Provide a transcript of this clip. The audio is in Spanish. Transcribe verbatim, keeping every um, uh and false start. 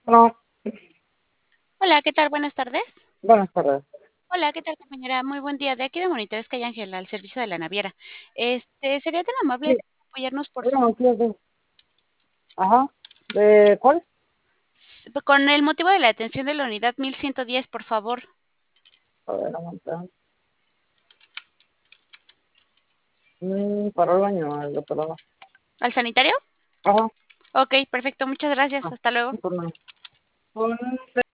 No, Hola, ¿qué tal? Buenas tardes. buenas tardes. Hola, ¿qué tal, compañera? Muy buen día. De aquí de Monitores Calle Ángel, al servicio de la naviera. Este, ¿sería tan amable Sí, de apoyarnos, por bueno, favor? aquí es de- Ajá. ¿De cuál? S con el motivo de la detención de la unidad mil ciento diez, por favor. A ver, aguanta. Mm, para el baño, el doctor. Ajá. ¿Al sanitario? Ajá. Okey, perfecto, muchas gracias. Ah, Hasta luego. sí, por nada. Con